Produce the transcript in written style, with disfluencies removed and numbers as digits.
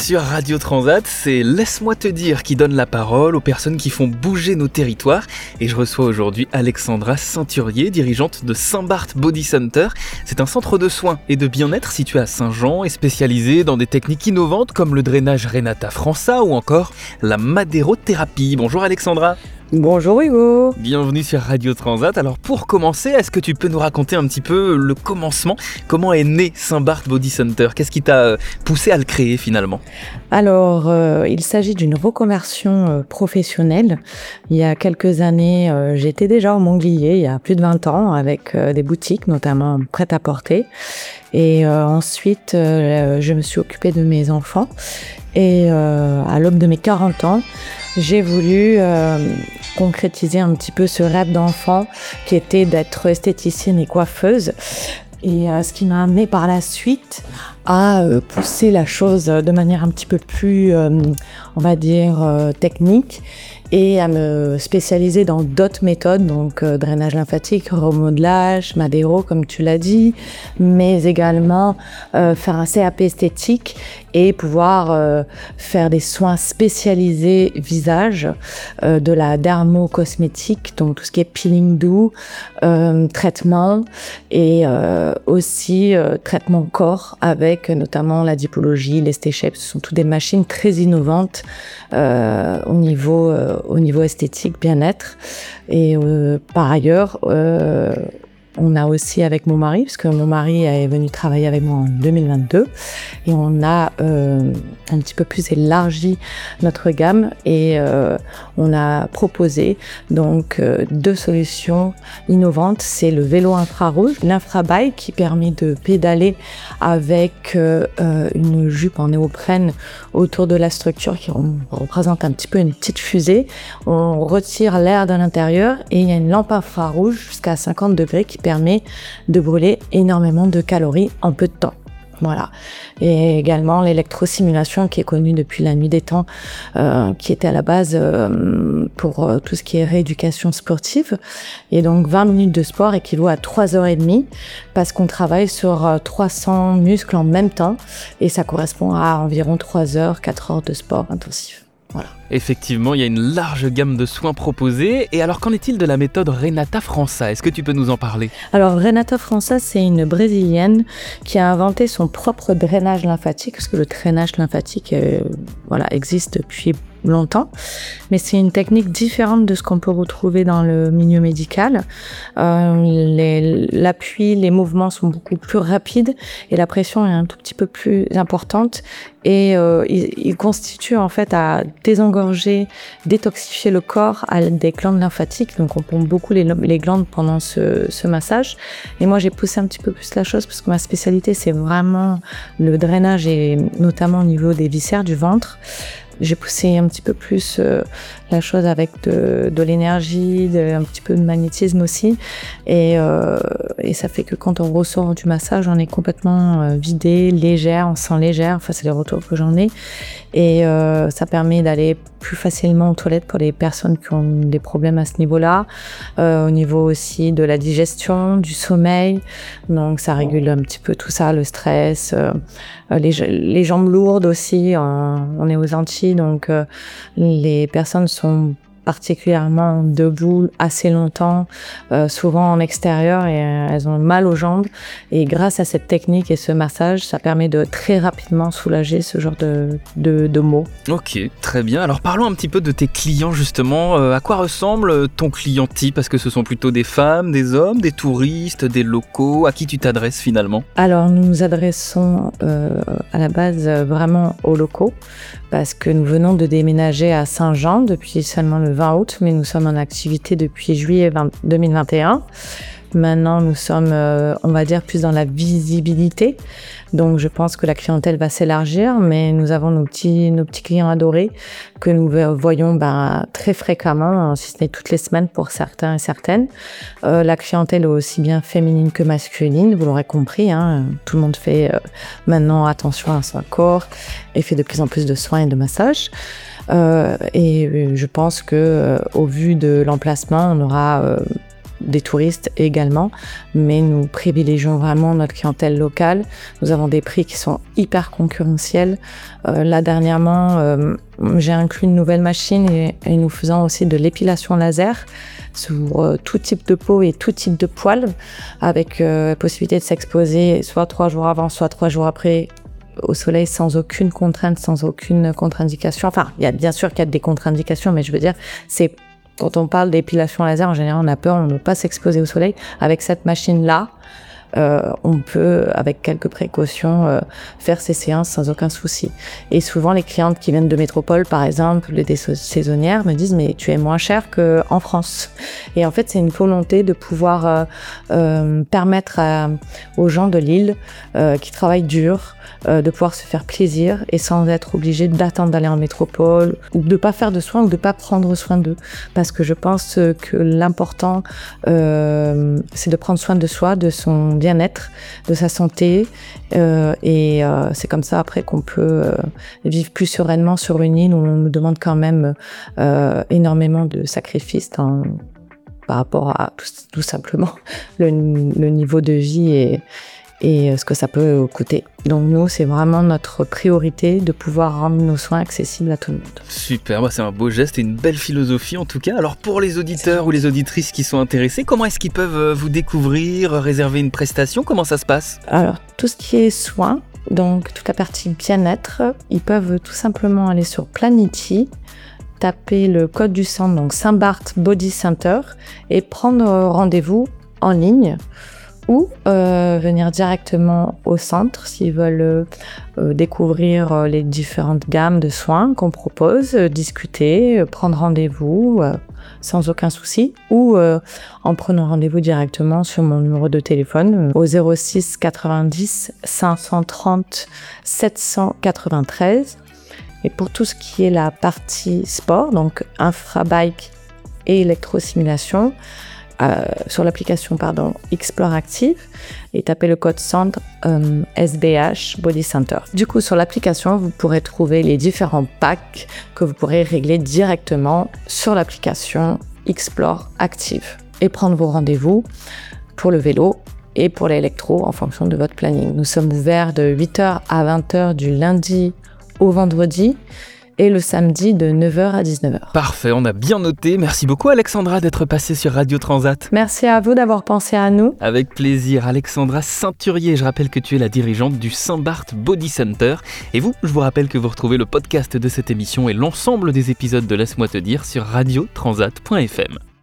sur Radio Transat, c'est Laisse-moi te dire qui donne la parole aux personnes qui font bouger nos territoires. Et je reçois aujourd'hui Alexandra Ceinturier, dirigeante de Saint-Barth Body Center. C'est un centre de soins et de bien-être situé à Saint-Jean et spécialisé dans des techniques innovantes comme le drainage Renata França ou encore la madérothérapie. Bonjour Alexandra. Bonjour Hugo. Bienvenue sur Radio Transat. Alors pour commencer, est-ce que tu peux nous raconter un petit peu le commencement ? Comment est né Saint-Barth Body Center ? Qu'est-ce qui t'a poussé à le créer finalement ? Alors, il s'agit d'une reconversion professionnelle. Il y a quelques années, j'étais déjà au Manglier, il y a plus de 20 ans, avec des boutiques, notamment prêt-à-porter. Et ensuite, je me suis occupée de mes enfants. Et à l'aube de mes 40 ans, j'ai voulu concrétiser un petit peu ce rêve d'enfant qui était d'être esthéticienne et coiffeuse. Et ce qui m'a amené par la suite à pousser la chose de manière un petit peu plus, on va dire, technique et à me spécialiser dans d'autres méthodes, donc drainage lymphatique, remodelage, madéro, comme tu l'as dit, mais également faire un CAP esthétique et pouvoir faire des soins spécialisés visage, de la dermo-cosmétique, donc tout ce qui est peeling doux, traitement et aussi traitement corps avec notamment la dipologie, les StéShape. Ce sont toutes des machines très innovantes au niveau esthétique, bien-être. Et par ailleurs, on a aussi avec mon mari, parce que mon mari est venu travailler avec moi en 2022, et on a un petit peu plus élargi notre gamme et on a proposé donc deux solutions innovantes. C'est le vélo infrarouge, l'infrabike qui permet de pédaler avec une jupe en néoprène autour de la structure qui représente un petit peu une petite fusée. On retire l'air de l'intérieur et il y a une lampe infrarouge jusqu'à 50 degrés qui permet de brûler énormément de calories en peu de temps. Voilà. Et également l'électrosimulation qui est connue depuis la nuit des temps, qui était à la base pour tout ce qui est rééducation sportive. Et donc 20 minutes de sport équivaut à 3h30 parce qu'on travaille sur 300 muscles en même temps et ça correspond à environ 3 heures, 4 heures de sport intensif. Voilà. Effectivement, il y a une large gamme de soins proposés. Et alors, qu'en est-il de la méthode Renata França ? Est-ce que tu peux nous en parler ? Alors, Renata França, c'est une Brésilienne qui a inventé son propre drainage lymphatique, parce que le drainage lymphatique existe depuis longtemps, mais c'est une technique différente de ce qu'on peut retrouver dans le milieu médical. L'appui, les mouvements sont beaucoup plus rapides et la pression est un tout petit peu plus importante et il constitue en fait à désengorger, détoxifier le corps à des glandes lymphatiques. Donc on pompe beaucoup les glandes pendant ce massage. Et moi j'ai poussé un petit peu plus la chose parce que ma spécialité c'est vraiment le drainage et notamment au niveau des viscères du ventre. J'ai poussé un petit peu plus la chose avec de l'énergie, un petit peu de magnétisme aussi. Et ça fait que quand on ressort du massage, on est complètement vidé, légère, on se sent légère. Enfin, c'est les retours que j'en ai. Et ça permet d'aller plus facilement aux toilettes pour les personnes qui ont des problèmes à ce niveau-là. Au niveau aussi de la digestion, du sommeil. Donc, ça régule un petit peu tout ça, le stress. Les jambes lourdes aussi, on est aux Antilles, donc les personnes sont particulièrement debout assez longtemps, souvent en extérieur et elles ont mal aux jambes. Et grâce à cette technique et ce massage, ça permet de très rapidement soulager ce genre de maux. Ok, très bien. Alors parlons un petit peu de tes clients justement. À quoi ressemble ton client type ? Est-ce que ce sont plutôt des femmes, des hommes, des touristes, des locaux ? À qui tu t'adresses finalement ? Alors nous nous adressons à la base vraiment aux locaux parce que nous venons de déménager à Saint-Jean depuis seulement le 20 août, mais nous sommes en activité depuis juillet 2021. Maintenant, nous sommes, on va dire, plus dans la visibilité. Donc, je pense que la clientèle va s'élargir, mais nous avons nos petits clients adorés que nous voyons très fréquemment, si ce n'est toutes les semaines pour certains et certaines. La clientèle est aussi bien féminine que masculine, vous l'aurez compris. Tout le monde fait maintenant attention à son corps et fait de plus en plus de soins et de massages. Et je pense que au vu de l'emplacement, on aura des touristes également, mais nous privilégions vraiment notre clientèle locale. Nous avons des prix qui sont hyper concurrentiels. Là, dernièrement, j'ai inclus une nouvelle machine et nous faisons aussi de l'épilation laser sur tout type de peau et tout type de poils, avec possibilité de s'exposer soit 3 jours avant, soit 3 jours après au soleil sans aucune contrainte, sans aucune contre-indication. Enfin, il y a bien sûr qu'il y a des contre-indications, mais je veux dire, c'est quand on parle d'épilation laser, en général, on a peur, on ne veut pas s'exposer au soleil. Avec cette machine-là, on peut, avec quelques précautions, faire ces séances sans aucun souci. Et souvent, les clientes qui viennent de métropole, par exemple, des saisonnières, me disent « mais tu es moins cher qu'en France ». Et en fait, c'est une volonté de pouvoir permettre aux gens de l'île qui travaillent dur, de pouvoir se faire plaisir et sans être obligé d'attendre d'aller en métropole ou de pas faire de soins ou de pas prendre soin d'eux. Parce que je pense que l'important, c'est de prendre soin de soi, de son bien-être, de sa santé. Et c'est comme ça après qu'on peut vivre plus sereinement sur une île où on nous demande quand même énormément de sacrifices par rapport à tout simplement le niveau de vie et ce que ça peut coûter. Donc nous, c'est vraiment notre priorité de pouvoir rendre nos soins accessibles à tout le monde. Super, c'est un beau geste et une belle philosophie en tout cas. Alors pour les auditeurs ou les auditrices qui sont intéressés, comment est-ce qu'ils peuvent vous découvrir, réserver une prestation? Comment ça se passe? Alors tout ce qui est soins, donc toute la partie bien-être, ils peuvent tout simplement aller sur Planity, taper le code du centre, donc Saint-Barth Body Center, et prendre rendez-vous en ligne ou venir directement au centre s'ils veulent découvrir les différentes gammes de soins qu'on propose, discuter, prendre rendez-vous sans aucun souci, ou en prenant rendez-vous directement sur mon numéro de téléphone au 06 90 530 793. Et pour tout ce qui est la partie sport, donc infrabike et électrosimulation, sur l'application Explore Active et tapez le code centre SBH Body Center. Du coup, sur l'application, vous pourrez trouver les différents packs que vous pourrez régler directement sur l'application Explore Active et prendre vos rendez-vous pour le vélo et pour l'électro en fonction de votre planning. Nous sommes ouverts de 8h à 20h du lundi au vendredi et le samedi de 9h à 19h. Parfait, on a bien noté. Merci beaucoup Alexandra d'être passée sur Radio Transat. Merci à vous d'avoir pensé à nous. Avec plaisir, Alexandra Ceinturier. Je rappelle que tu es la dirigeante du Saint-Barth Body Center. Et vous, je vous rappelle que vous retrouvez le podcast de cette émission et l'ensemble des épisodes de Laisse-moi te dire sur radiotransat.fm.